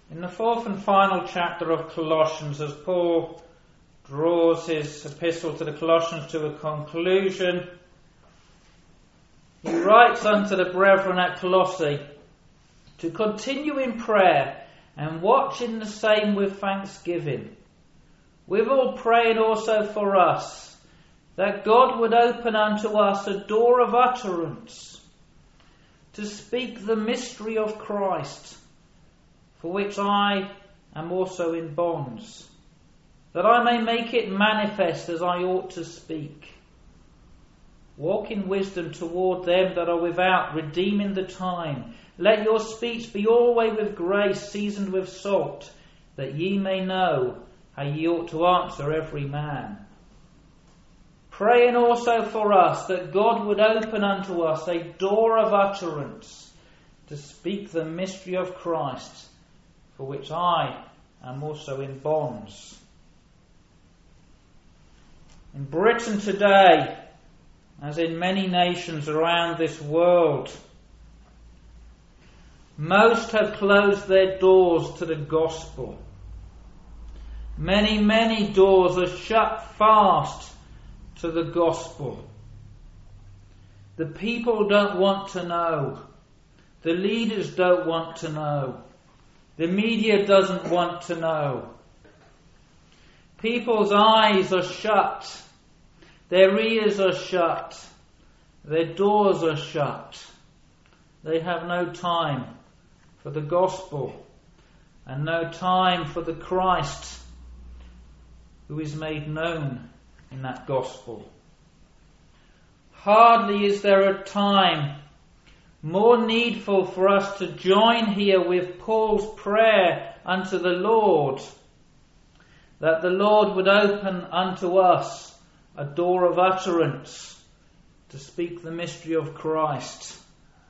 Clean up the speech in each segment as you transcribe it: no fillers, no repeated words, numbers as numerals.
In the fourth and final chapter of Colossians, as Paul draws his epistle to the Colossians to a conclusion, he writes unto the brethren at Colossae to continue in prayer and watch in the same with thanksgiving, withal praying also for us, that God would open unto us a door of utterance, to speak the mystery of Christ, for which I am also in bonds, that I may make it manifest as I ought to speak. Walk in wisdom toward them that are without, redeeming the time. Let your speech be always with grace, seasoned with salt, that ye may know how ye ought to answer every man. Praying also for us, that God would open unto us a door of utterance, to speak the mystery of Christ, for which I am also in bonds. In Britain today, as in many nations around this world, most have closed their doors to the gospel. Many, many doors are shut fast to the gospel. The people don't want to know. The leaders don't want to know. The media doesn't want to know. People's eyes are shut. Their ears are shut. Their doors are shut. They have no time for the gospel and no time for the Christ who is made known in that gospel. Hardly is there a time more needful for us to join here with Paul's prayer unto the Lord, that the Lord would open unto us a door of utterance to speak the mystery of Christ.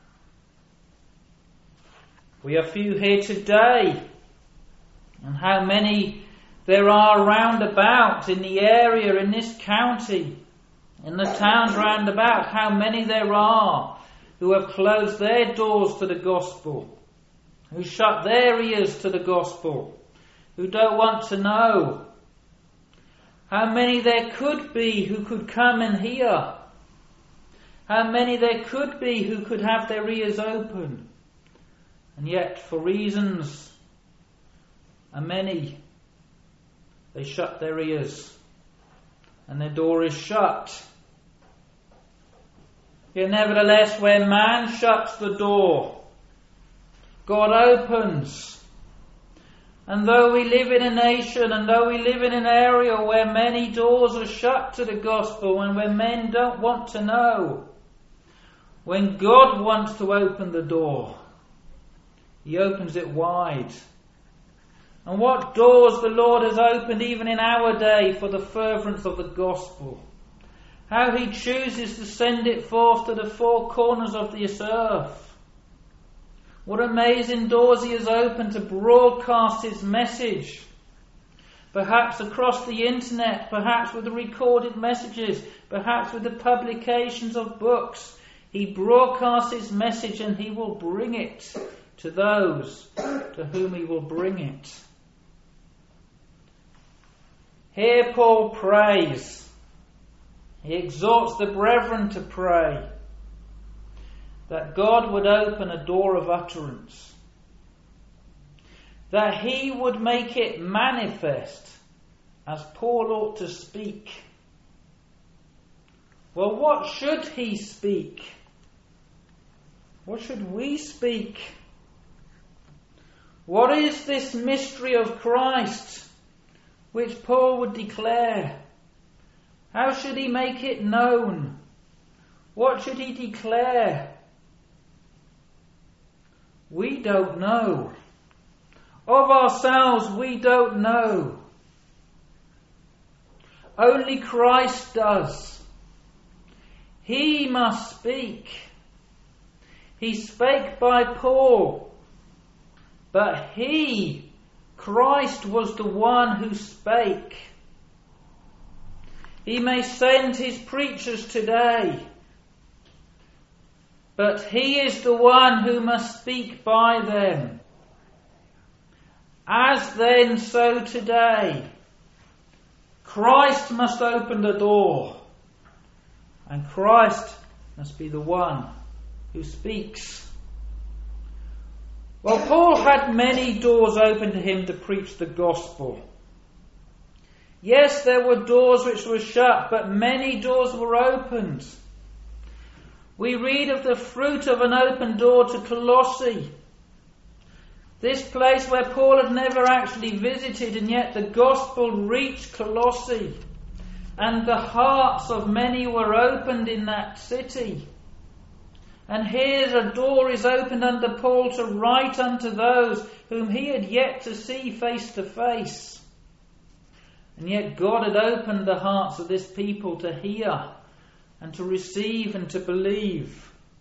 We are few here today, and how many there are round about in the area, in this county, in the towns round about, how many there are who have closed their doors to the gospel, who shut their ears to the gospel, who don't want to know. How many there could be who could come and hear. How many there could be who could have their ears open. And yet, for reasons, many, they shut their ears and their door is shut. Yet nevertheless, where man shuts the door, God opens. And though we live in a nation, and though we live in an area where many doors are shut to the gospel, and where men don't want to know, when God wants to open the door, He opens it wide. And what doors the Lord has opened even in our day for the furtherance of the gospel. How He chooses to send it forth to the four corners of this earth. What amazing doors He has opened to broadcast His message. Perhaps across the internet, perhaps with the recorded messages, perhaps with the publications of books. He broadcasts His message and He will bring it to those to whom He will bring it. Here Paul prays. He exhorts the brethren to pray that God would open a door of utterance, that He would make it manifest as Paul ought to speak. Well, what should he speak? What should we speak? What is this mystery of Christ which Paul would declare? How should he make it known? What should he declare? We don't know. Of ourselves, we don't know. Only Christ does. He must speak. He spake by Paul, but He, Christ, was the one who spake. He may send His preachers today, but He is the one who must speak by them. As then, so today. Christ must open the door, and Christ must be the one who speaks. Well, Paul had many doors open to him to preach the gospel. Yes, there were doors which were shut, but many doors were opened. We read of the fruit of an open door to Colossae. This place where Paul had never actually visited, and yet the gospel reached Colossae, and the hearts of many were opened in that city. And here a door is opened unto Paul to write unto those whom he had yet to see face to face. And yet God had opened the hearts of this people to hear and to receive and to believe.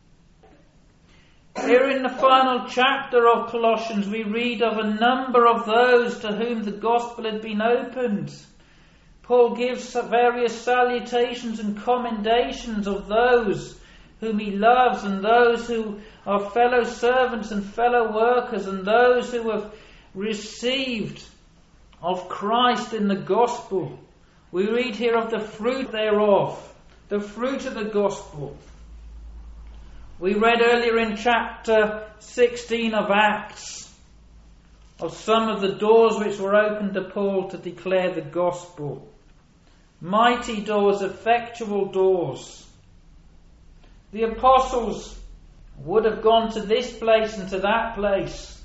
Here in the final chapter of Colossians, we read of a number of those to whom the gospel had been opened. Paul gives various salutations and commendations of those whom he loves, and those who are fellow servants and fellow workers, and those who have received of Christ in the gospel. We read here of the fruit thereof, the fruit of the gospel. We read earlier in chapter 16 of Acts of some of the doors which were opened to Paul to declare the gospel. Mighty doors, effectual doors. The apostles would have gone to this place and to that place,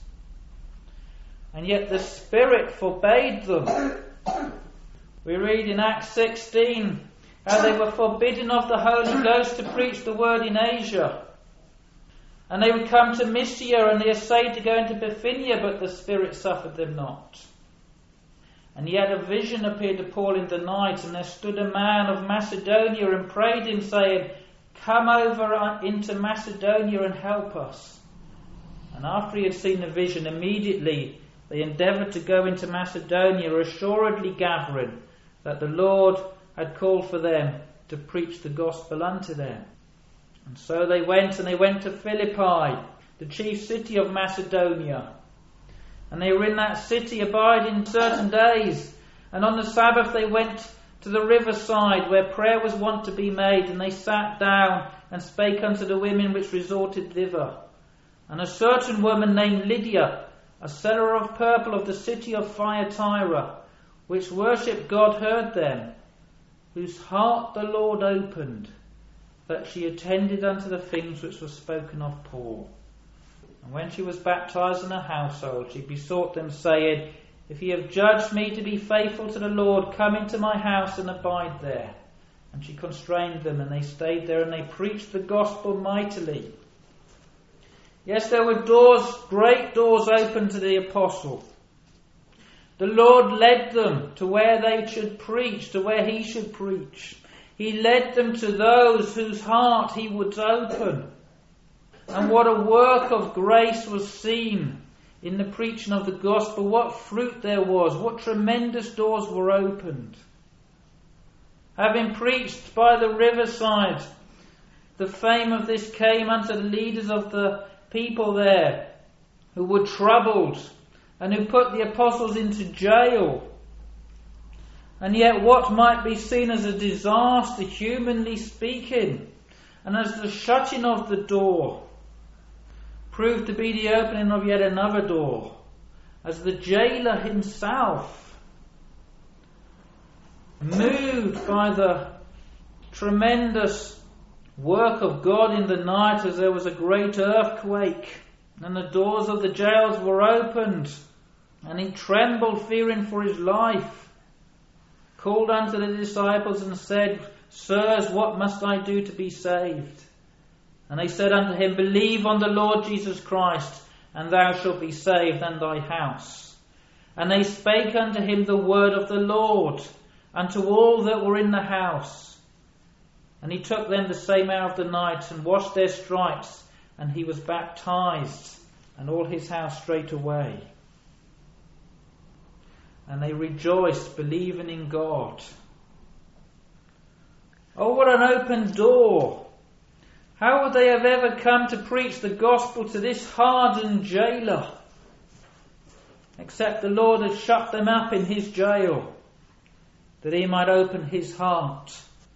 and yet the Spirit forbade them. We read in Acts 16 how they were forbidden of the Holy Ghost to preach the word in Asia. And they would come to Mysia, and they essayed to go into Bithynia, but the Spirit suffered them not. And yet a vision appeared to Paul in the night, and there stood a man of Macedonia and prayed him, saying, Come over into Macedonia and help us. And after he had seen the vision, immediately they endeavoured to go into Macedonia, assuredly gathering that the Lord had called for them to preach the gospel unto them. And so they went to Philippi, the chief city of Macedonia. And they were in that city abiding certain days. And on the Sabbath they went to the riverside where prayer was wont to be made. And they sat down and spake unto the women which resorted thither. And a certain woman named Lydia, a seller of purple of the city of Thyatira, which worshipped God, heard them, whose heart the Lord opened, that she attended unto the things which were spoken of Paul. And when she was baptized in her household, she besought them, saying, If ye have judged me to be faithful to the Lord, come into my house and abide there. And she constrained them, and they stayed there, and they preached the gospel mightily. Yes, there were doors, great doors open to the apostle. The Lord led them to where they should preach, to where he should preach. He led them to those whose heart he would open. And what a work of grace was seen in the preaching of the gospel. What fruit there was. What tremendous doors were opened. Having preached by the riverside, the fame of this came unto the leaders of the people there, who were troubled and who put the apostles into jail. And yet what might be seen as a disaster, humanly speaking, and as the shutting of the door, proved to be the opening of yet another door, as the jailer himself, moved by the tremendous work of God in the night, as there was a great earthquake, and the doors of the jails were opened, and he trembled, fearing for his life, called unto the disciples and said, Sirs, what must I do to be saved? And they said unto him, Believe on the Lord Jesus Christ, and thou shalt be saved, and thy house. And they spake unto him the word of the Lord, unto all that were in the house. And he took them the same hour of the night, and washed their stripes, and he was baptized, and all his house straightway. And they rejoiced, believing in God. Oh, what an open door! How would they have ever come to preach the gospel to this hardened jailer? except the Lord had shut them up in his jail, that he might open his heart.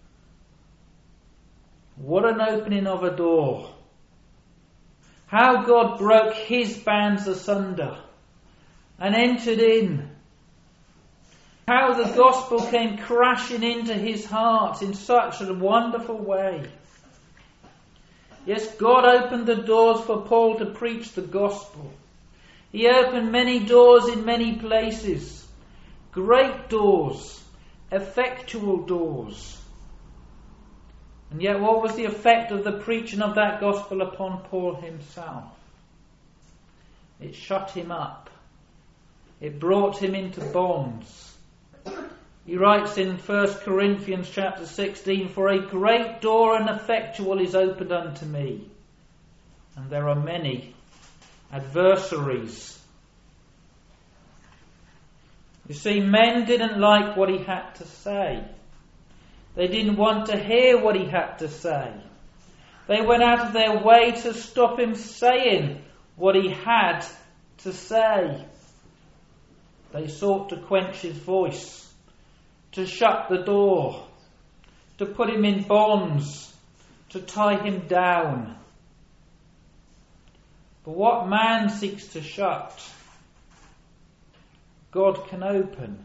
What an opening of a door. How God broke his bands asunder and entered in. How the gospel came crashing into his heart in such a wonderful way. Yes, God opened the doors for Paul to preach the gospel. He opened many doors in many places. Great doors, effectual doors. And yet what was the effect of the preaching of that gospel upon Paul himself? It shut him up. It brought him into bonds. He writes in 1 Corinthians chapter 16, "For a great door and effectual is opened unto me, and there are many adversaries." You see, men didn't like what he had to say. They didn't want to hear what he had to say. They went out of their way to stop him saying what he had to say. They sought to quench his voice, to shut the door, to put him in bonds, to tie him down. But what man seeks to shut, God can open.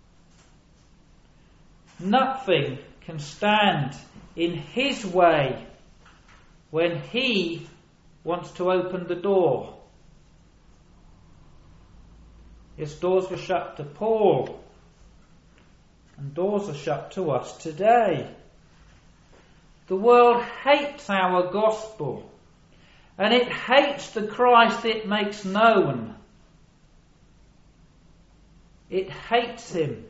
Nothing can stand in his way when he wants to open the door. Yes, doors were shut to Paul, and doors are shut to us today. The world hates our gospel, and it hates the Christ it makes known. It hates him.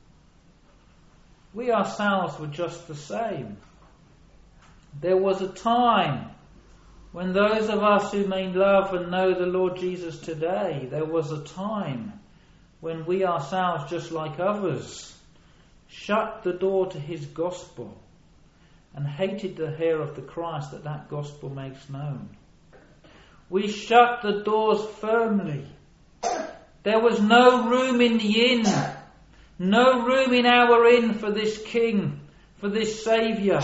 We ourselves were just the same. There was a time when those of us who may love and know the Lord Jesus today, there was a time when we ourselves, just like others, shut the door to his gospel and hated to hear of the Christ that gospel makes known. We shut the doors firmly. There was no room in the inn, no room in our inn for this King, for this Saviour.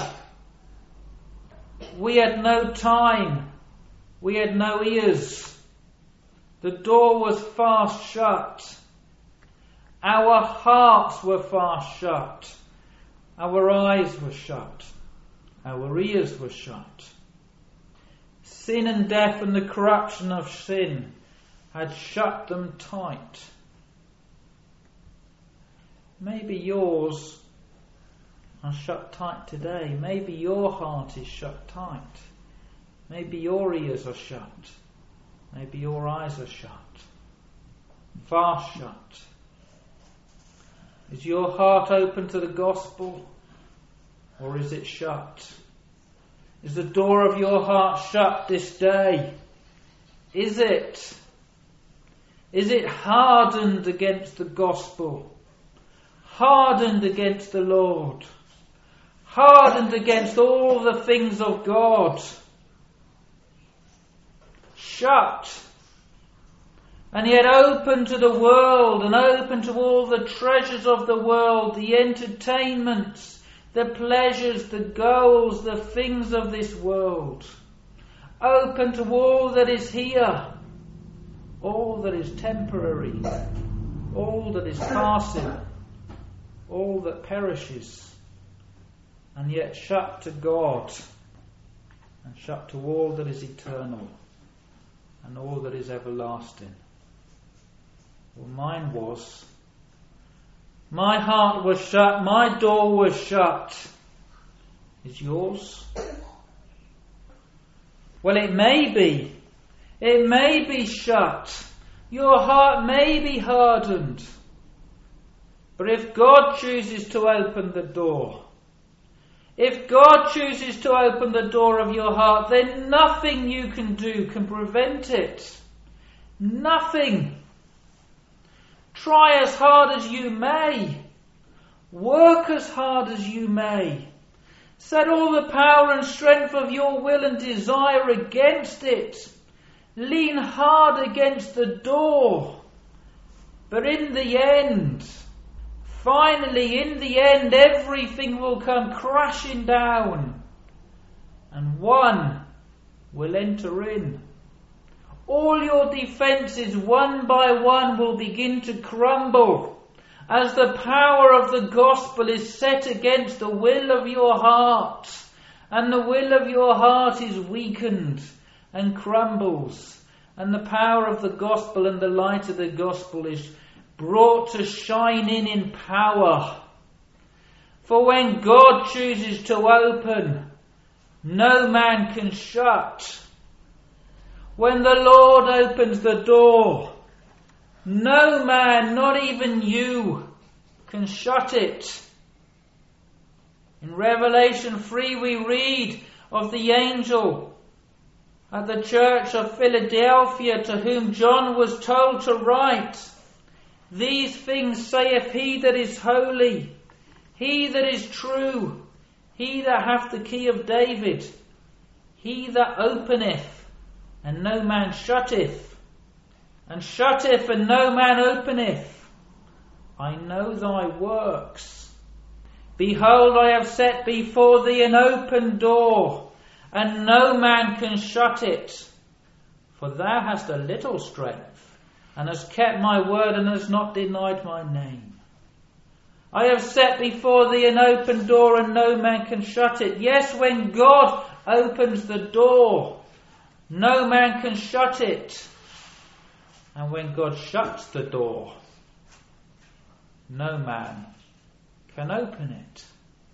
We had no time. We had no ears. The door was fast shut. Our hearts were fast shut. Our eyes were shut. Our ears were shut. Sin and death and the corruption of sin had shut them tight. Maybe yours are shut tight today. Maybe your heart is shut tight. Maybe your ears are shut. Maybe your eyes are shut. Fast shut. Is your heart open to the gospel, or is it shut? Is the door of your heart shut this day? Is it? Is it hardened against the gospel? Hardened against the Lord? Hardened against all the things of God? Shut. And yet open to the world and open to all the treasures of the world, the entertainments, the pleasures, the goals, the things of this world. Open to all that is here, all that is temporary, all that is passing, all that perishes, and yet shut to God and shut to all that is eternal and all that is everlasting. Well, mine was. My heart was shut. My door was shut. Is yours? Well, it may be. It may be shut. Your heart may be hardened. But if God chooses to open the door, if God chooses to open the door of your heart, then nothing you can do can prevent it. Nothing. Try as hard as you may. Work as hard as you may. Set all the power and strength of your will and desire against it. Lean hard against the door. But in the end, finally in the end, everything will come crashing down, and one will enter in. All your defences, one by one, will begin to crumble as the power of the gospel is set against the will of your heart, and the will of your heart is weakened and crumbles, and the power of the gospel and the light of the gospel is brought to shine in power. For when God chooses to open, no man can shut. When the Lord opens the door, no man, not even you, can shut it. In Revelation 3 we read of the angel at the church of Philadelphia, to whom John was told to write, "These things saith he that is holy, he that is true, he that hath the key of David, he that openeth, and no man shutteth, and shutteth, and no man openeth. I know thy works. Behold, I have set before thee an open door, and no man can shut it. For thou hast a little strength, and hast kept my word, and hast not denied my name. I have set before thee an open door, and no man can shut it." Yes, when God opens the door, no man can shut it. And when God shuts the door, no man can open it.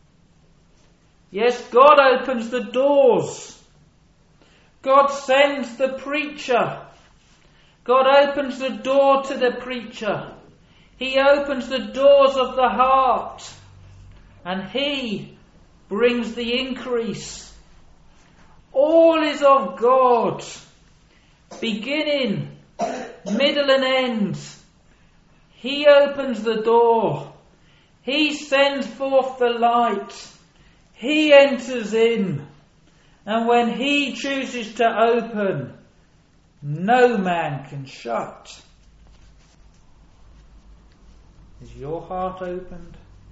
Yes, God opens the doors. God sends the preacher. God opens the door to the preacher. He opens the doors of the heart, and He brings the increase. All is of God, beginning, middle and end. He opens the door. He sends forth the light. He enters in. And when He chooses to open, no man can shut. Is your heart opened?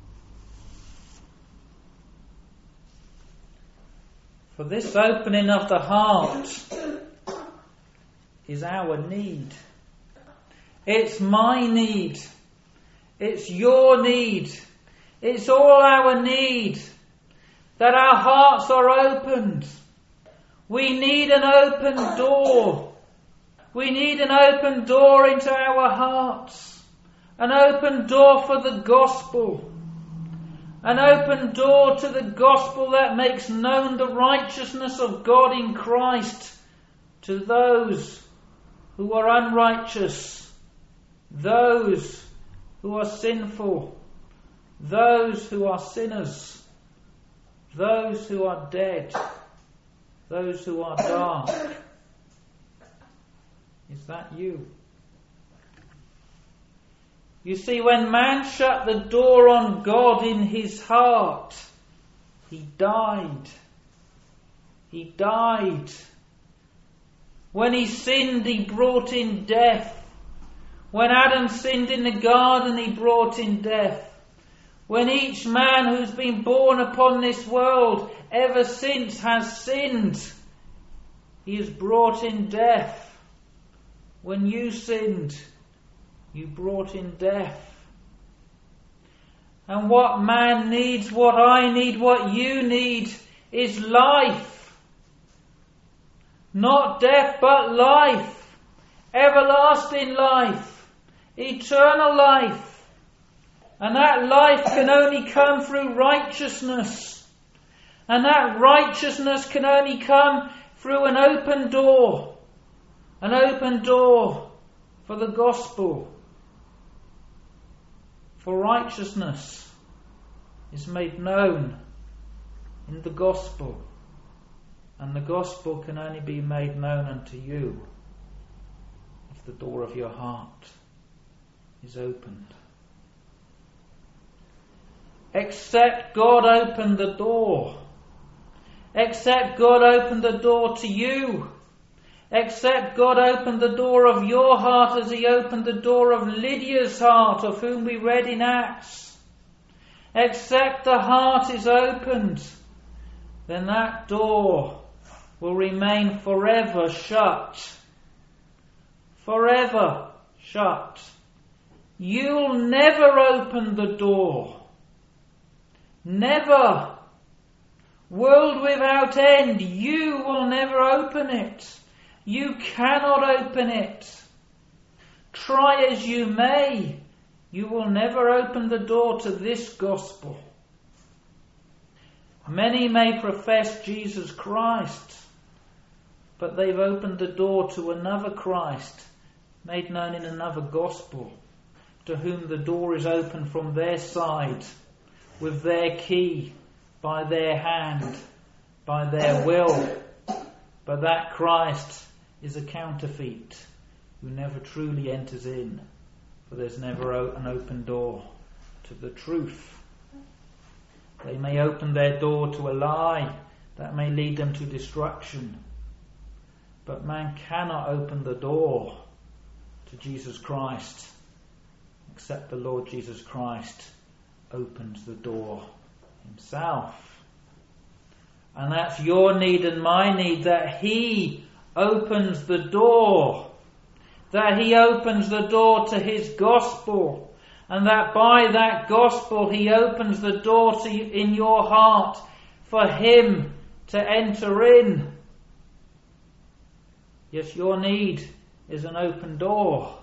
For this opening of the heart is our need. It's my need. It's your need. It's all our need. That our hearts are opened. We need an open door. We need an open door into our hearts. An open door for the gospel. An open door to the gospel that makes known the righteousness of God in Christ to those who are unrighteous, those who are sinful, those who are sinners, those who are dead, those who are dark. Is that you? You see, when man shut the door on God in his heart, he died. He died. When he sinned, he brought in death. When Adam sinned in the garden, he brought in death. When each man who's been born upon this world ever since has sinned, he has brought in death. When you sinned, you brought in death. And what man needs, what I need, what you need, is life. Not death, but life. Everlasting life. Eternal life. And that life can only come through righteousness. And that righteousness can only come through an open door. An open door for the gospel. For righteousness is made known in the gospel, and the gospel can only be made known unto you if the door of your heart is opened. Except God opened the door, except God opened the door to you, Except God opened the door of your heart as he opened the door of Lydia's heart, of whom we read in Acts. Except the heart is opened, then that door will remain forever shut. Forever shut. You'll never open the door. Never. World without end, you will never open it. You cannot open it. Try as you may, you will never open the door to this gospel. Many may profess Jesus Christ, but they've opened the door to another Christ, made known in another gospel, to whom the door is open from their side, with their key, by their hand, by their will. But that Christ is a counterfeit, who never truly enters in, for there's never an open door to the truth. They may open their door to a lie that may lead them to destruction, but man cannot open the door to Jesus Christ except the Lord Jesus Christ opens the door himself. And that's your need and my need, that he opens the door, that he opens the door to his gospel, and that by that gospel he opens the door to in your heart for him to enter in. Yes, your need is an open door.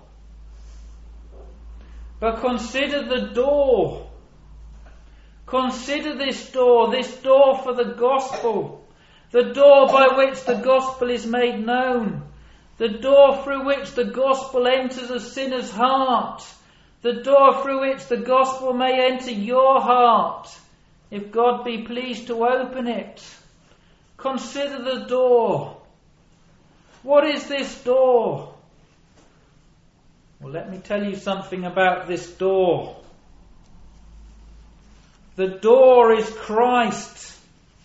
But consider the door. Consider this door for the gospel, the door by which the gospel is made known, the door through which the gospel enters a sinner's heart, the door through which the gospel may enter your heart, if God be pleased to open it. Consider the door. What is this door? Well, let me tell you something about this door. The door is Christ.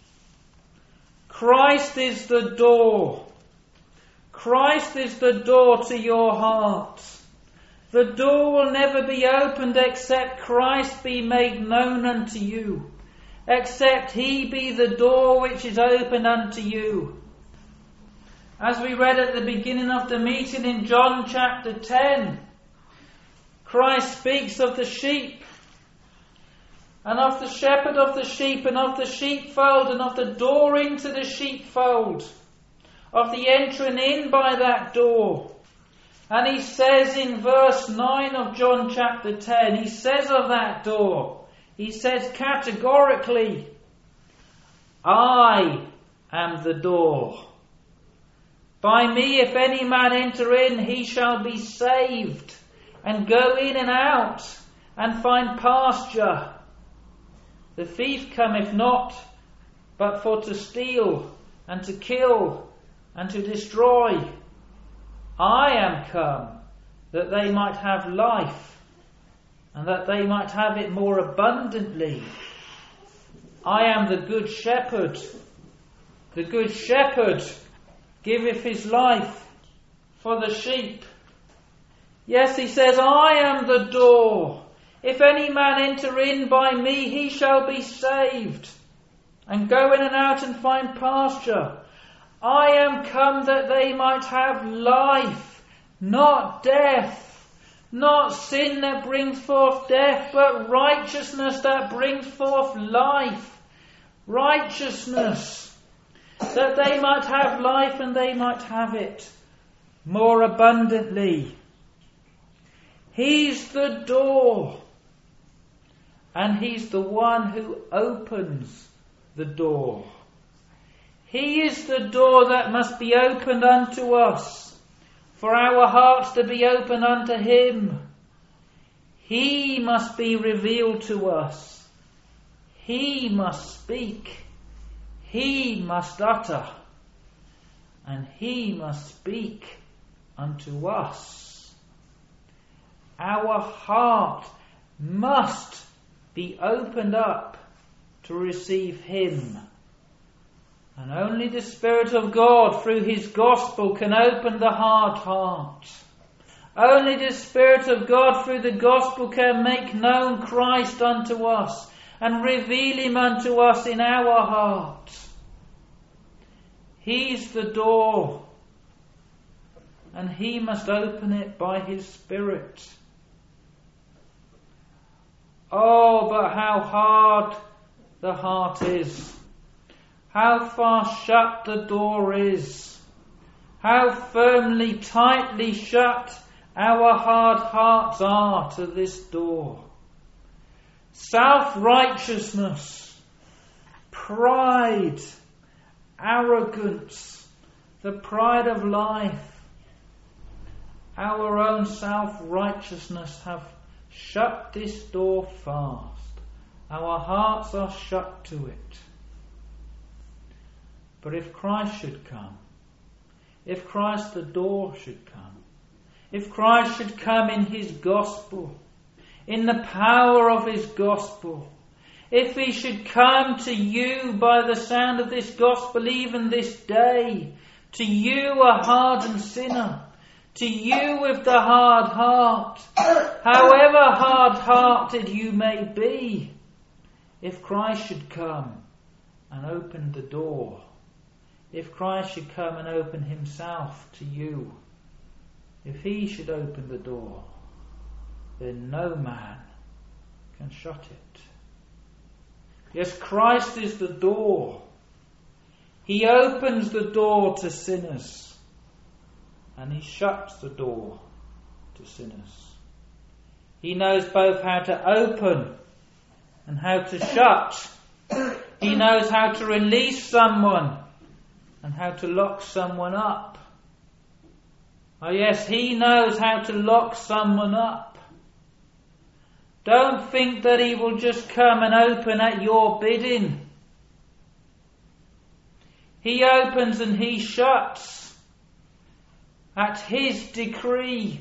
Christ is the door. Christ is the door to your heart. The door will never be opened except Christ be made known unto you, except he be the door which is opened unto you. As we read at the beginning of the meeting in John chapter 10, Christ speaks of the sheep, and of the shepherd of the sheep, and of the sheepfold, and of the door into the sheepfold, of the entering in by that door. And he says in verse 9 of John chapter 10, he says of that door, he says categorically, I am the door. By me if any man enter in, he shall be saved, and go in and out, and find pasture. The thief cometh not, but for to steal, and to kill, and to destroy. I am come, that they might have life, and that they might have it more abundantly. I am the good shepherd. The good shepherd giveth his life for the sheep. Yes, he says, I am the door. If any man enter in by me, he shall be saved, and go in and out and find pasture. I am come that they might have life, not death. Not sin that brings forth death, but righteousness that brings forth life. Righteousness, that they might have life and they might have it more abundantly. He's the door, and he's the one who opens the door. He is the door that must be opened unto us, for our hearts to be open unto him. He must be revealed to us. He must speak. He must utter. And he must speak unto us. Our heart must be opened up to receive him. And only the Spirit of God through His gospel can open the hard heart. Only the Spirit of God through the gospel can make known Christ unto us and reveal Him unto us in our heart. He's the door, and He must open it by His Spirit. Oh, but how hard the heart is. How far shut the door is. How firmly, tightly shut our hard hearts are to this door. Self-righteousness, pride, arrogance, the pride of life, our own self-righteousness have shut this door fast. Our hearts are shut to it. But if Christ should come, if Christ the door should come, if Christ should come in His gospel, in the power of His gospel, if He should come to you by the sound of this gospel even this day, to you a hardened sinner, to you with the hard heart, however hard-hearted you may be, if Christ should come and open the door, if Christ should come and open Himself to you, if He should open the door, then no man can shut it. Yes, Christ is the door. He opens the door to sinners, and He shuts the door to sinners. He knows both how to open and how to shut. He knows how to release someone and how to lock someone up. Oh yes, He knows how to lock someone up. Don't think that He will just come and open at your bidding. He opens and He shuts at His decree,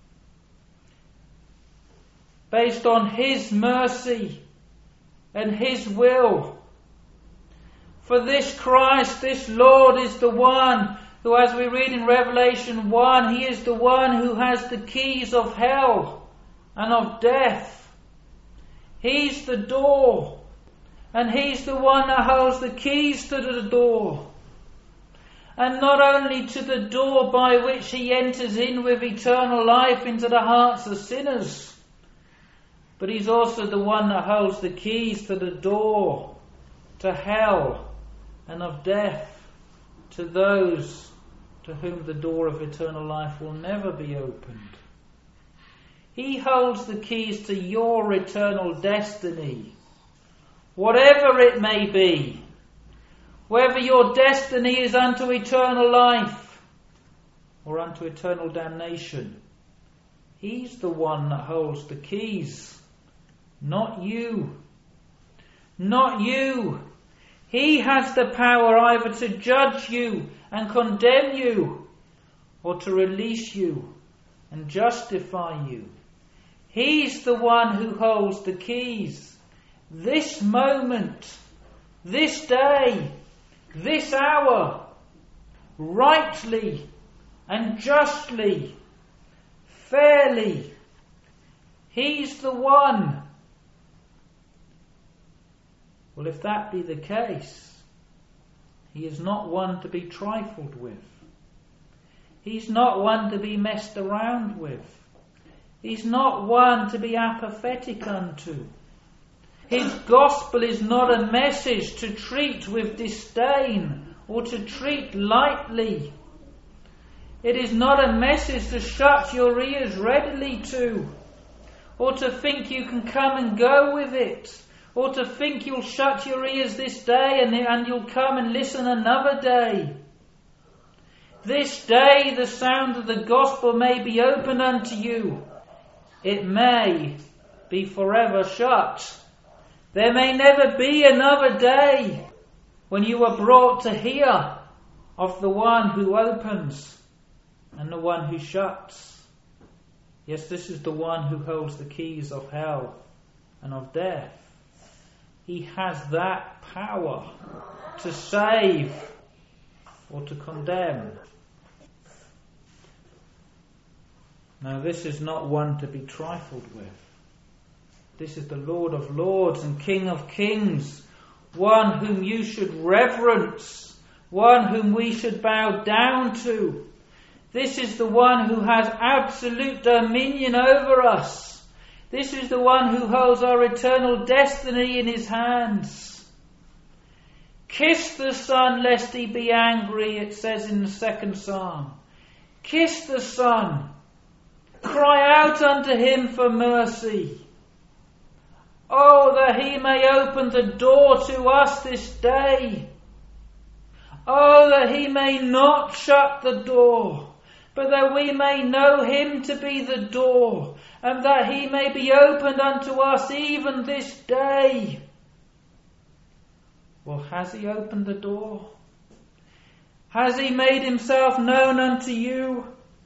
based on His mercy and His will. For this Christ, this Lord, is the one who, as we read in Revelation 1, He is the one who has the keys of hell and of death. He's the door, and He's the one that holds the keys to the door. And not only to the door by which He enters in with eternal life into the hearts of sinners, but He's also the one that holds the keys to the door to hell and of death, to those to whom the door of eternal life will never be opened. He holds the keys to your eternal destiny, whatever it may be, whether your destiny is unto eternal life or unto eternal damnation. He's the one that holds the keys, not you. Not you. He has the power either to judge you and condemn you, or to release you and justify you. He's the one who holds the keys. This moment, this day, this hour, rightly and justly, fairly. He's the one. Well, if that be the case, He is not one to be trifled with. He's not one to be messed around with. He's not one to be apathetic unto. His gospel is not a message to treat with disdain or to treat lightly. It is not a message to shut your ears readily to, or to think you can come and go with it, or to think you'll shut your ears this day and you'll come and listen another day. This day the sound of the gospel may be open unto you. It may be forever shut. There may never be another day when you are brought to hear of the one who opens and the one who shuts. Yes, this is the one who holds the keys of hell and of death. He has that power to save or to condemn. Now, this is not one to be trifled with. This is the Lord of Lords and King of Kings, one whom you should reverence, one whom we should bow down to. This is the one who has absolute dominion over us. This is the one who holds our eternal destiny in his hands. Kiss the Son lest he be angry, it says in the 2nd Psalm. Kiss the Son. Cry out unto him for mercy. Oh, that he may open the door to us this day. Oh, that he may not shut the door, but that we may know him to be the door, and that he may be opened unto us even this day. Well, has he opened the door? Has he made himself known unto you?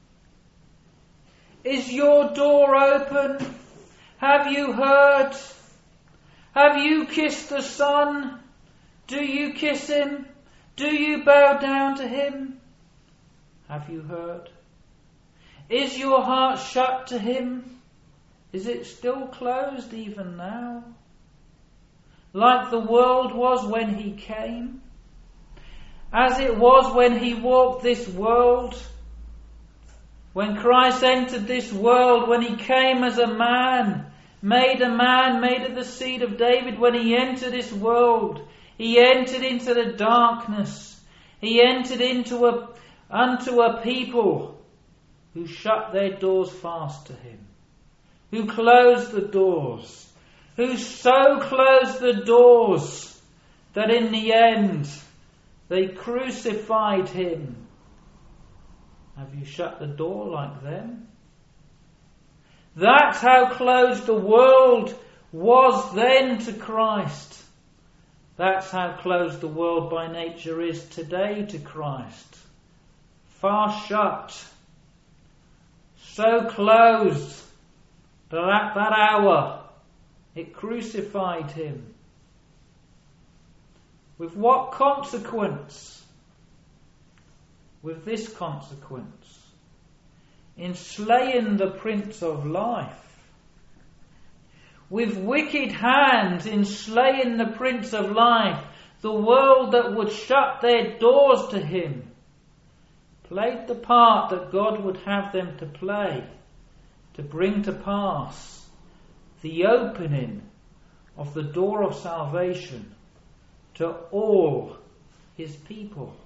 Is your door open? Have you heard? Have you kissed the Son? Do you kiss him? Do you bow down to him? Have you heard? Is your heart shut to him? Is it still closed even now? Like the world was when he came? As it was when he walked this world? When Christ entered this world, when he came as a man made of the seed of David, when he entered this world, he entered into the darkness. He entered unto a people who shut their doors fast to him, who closed the doors, who so closed the doors that in the end they crucified him. Have you shut the door like them? That's how closed the world was then to Christ. That's how closed the world by nature is today to Christ. Far shut. So closed that at that hour it crucified him. With what consequence? With this consequence: in slaying the Prince of Life. With wicked hands in slaying the Prince of Life, the world that would shut their doors to him played the part that God would have them to play, to bring to pass the opening of the door of salvation to all his people.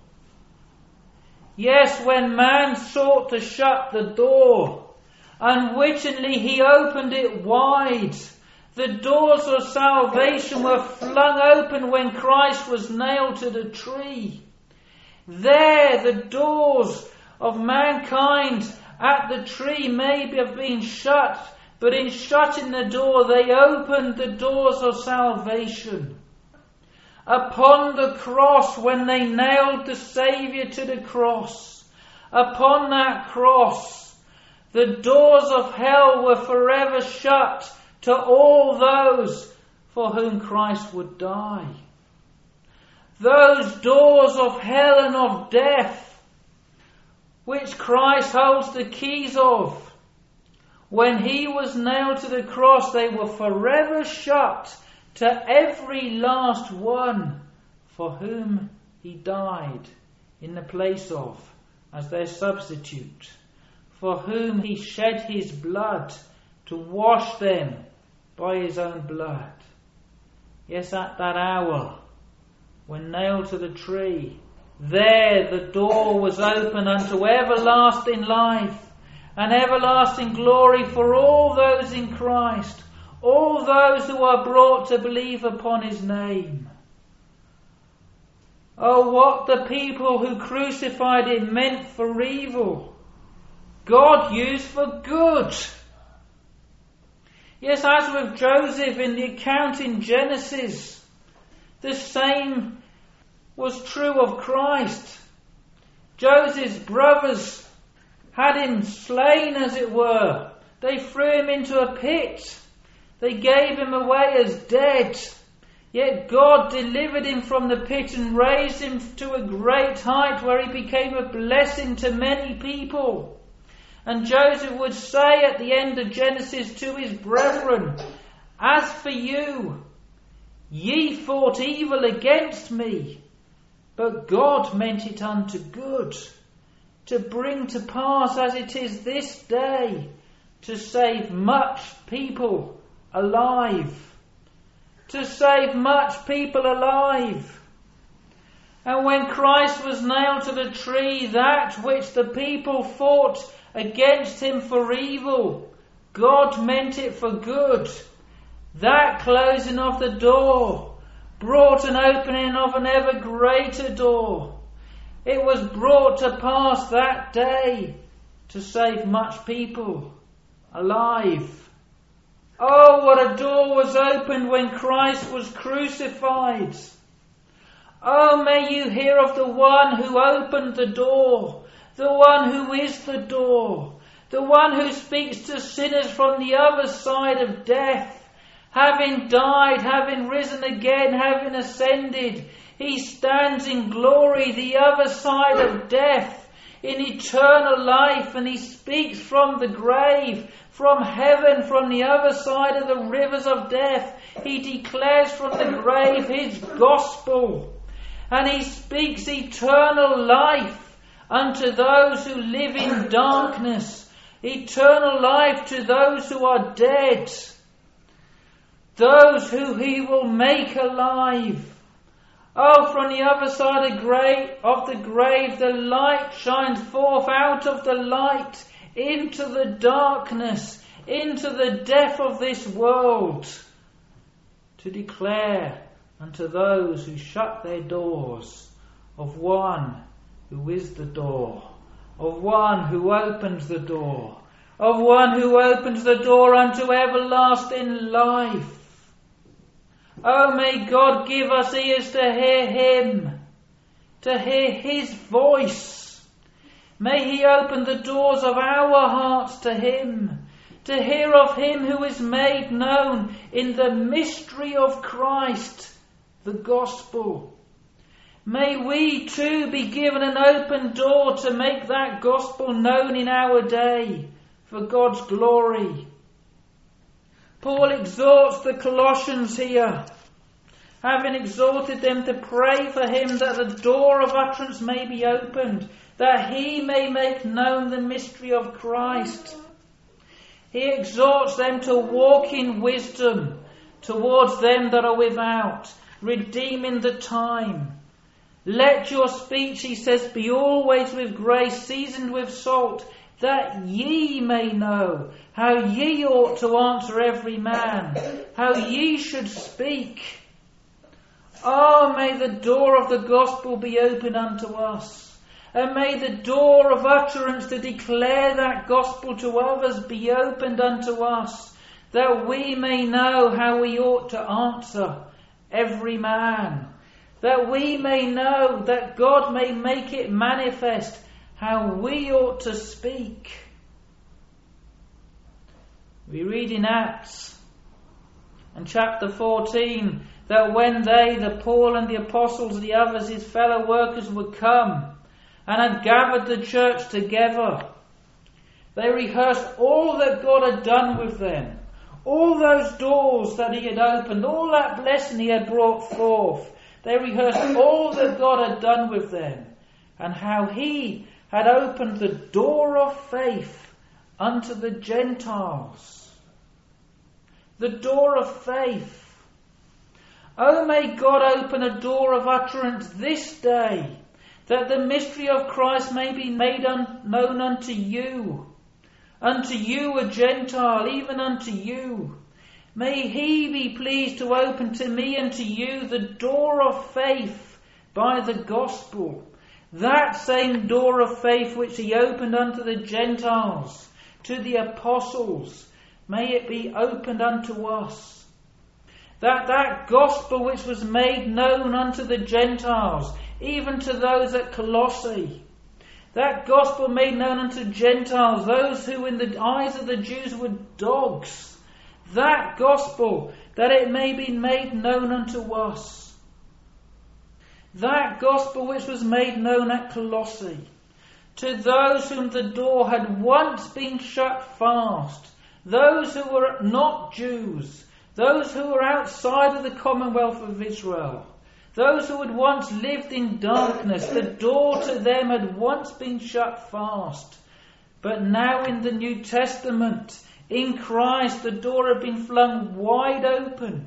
Yes, when man sought to shut the door, unwittingly he opened it wide. The doors of salvation were flung open when Christ was nailed to the tree. There, the doors of mankind at the tree may have been shut, but in shutting the door, they opened the doors of salvation. Upon the cross, when they nailed the Saviour to the cross, upon that cross, the doors of hell were forever shut to all those for whom Christ would die. Those doors of hell and of death, which Christ holds the keys of, when he was nailed to the cross, they were forever shut to every last one for whom he died in the place of as their substitute, for whom he shed his blood to wash them by his own blood. Yes, at that hour, when nailed to the tree, there the door was open unto everlasting life and everlasting glory for all those in Christ, all those who are brought to believe upon his name. Oh, what the people who crucified him meant for evil, God used for good. Yes, as with Joseph in the account in Genesis, the same was true of Christ. Joseph's brothers had him slain, as it were. They threw him into a pit. They gave him away as dead. Yet God delivered him from the pit and raised him to a great height where he became a blessing to many people. And Joseph would say at the end of Genesis to his brethren, "As for you, ye thought evil against me, but God meant it unto good, to bring to pass as it is this day, to save much people alive." To save much people alive. And when Christ was nailed to the tree, that which the people fought against him for evil, God meant it for good. That closing of the door brought an opening of an ever greater door. It was brought to pass that day to save much people alive. Oh, what a door was opened when Christ was crucified. Oh, may you hear of the one who opened the door, the one who is the door, the one who speaks to sinners from the other side of death. Having died, having risen again, having ascended, he stands in glory the other side of death, in eternal life, and he speaks from the grave, from heaven, from the other side of the rivers of death. He declares from the grave his gospel, and he speaks eternal life unto those who live in darkness, eternal life to those who are dead, those who he will make alive. Oh, from the other side of the grave, the light shines forth out of the light into the darkness, into the death of this world, to declare unto those who shut their doors of one who is the door, of one who opens the door, of one who opens the door unto everlasting life. Oh, may God give us ears to hear him, to hear his voice. May he open the doors of our hearts to him, to hear of him who is made known in the mystery of Christ, the gospel. May we too be given an open door to make that gospel known in our day for God's glory. Paul exhorts the Colossians here, having exhorted them to pray for him that the door of utterance may be opened, that he may make known the mystery of Christ. He exhorts them to walk in wisdom towards them that are without, redeeming the time. Let your speech, he says, be always with grace, seasoned with salt, that ye may know how ye ought to answer every man, how ye should speak. Oh, may the door of the gospel be opened unto us, and may the door of utterance to declare that gospel to others be opened unto us, that we may know how we ought to answer every man, that we may know, that God may make it manifest how we ought to speak. We read in Acts and chapter 14 that when they, the Paul and the apostles, the others, his fellow workers, would come and had gathered the church together, they rehearsed all that God had done with them, all those doors that he had opened, all that blessing he had brought forth. They rehearsed all that God had done with them, and how he had opened the door of faith unto the Gentiles. The door of faith. Oh, may God open a door of utterance this day, that the mystery of Christ may be made known unto you a Gentile, even unto you. May he be pleased to open to me and to you the door of faith by the gospel, that same door of faith which he opened unto the Gentiles, to the apostles. May it be opened unto us. That gospel which was made known unto the Gentiles, even to those at Colossae, that gospel made known unto Gentiles, those who in the eyes of the Jews were dogs, That gospel, that it may be made known unto us. That gospel which was made known at Colossae, to those whom the door had once been shut fast, those who were not Jews, those who were outside of the commonwealth of Israel, those who had once lived in darkness. The door to them had once been shut fast. But now in the New Testament, in Christ, the door had been flung wide open.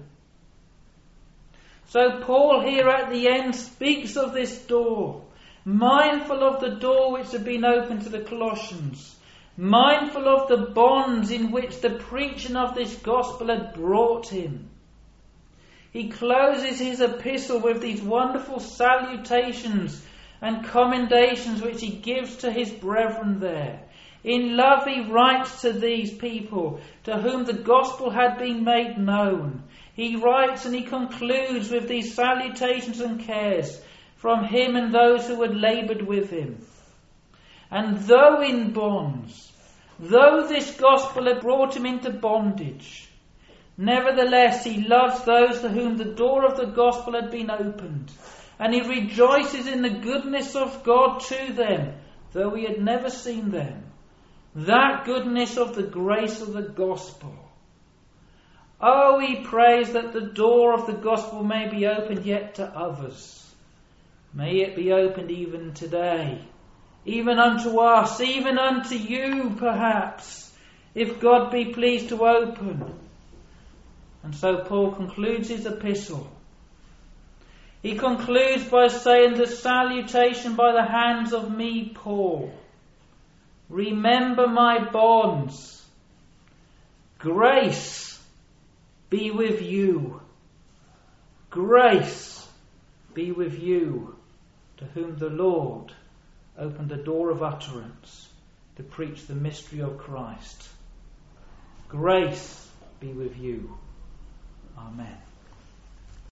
So Paul here at the end speaks of this door, mindful of the door which had been opened to the Colossians, mindful of the bonds in which the preaching of this gospel had brought him. He closes his epistle with these wonderful salutations and commendations which he gives to his brethren there. In love he writes to these people to whom the gospel had been made known. He writes and he concludes with these salutations and cares from him and those who had laboured with him. And though in bonds, though this gospel had brought him into bondage, nevertheless he loves those to whom the door of the gospel had been opened, and he rejoices in the goodness of God to them, though he had never seen them. That goodness of the grace of the gospel. Oh, he prays that the door of the gospel may be opened yet to others. May it be opened even today, even unto us, even unto you perhaps, if God be pleased to open. And so Paul concludes his epistle. He concludes by saying, the salutation by the hands of me, Paul. Remember my bonds. Grace be with you. Grace be with you, to whom the Lord opened the door of utterance to preach the mystery of Christ. Grace be with you. Amen.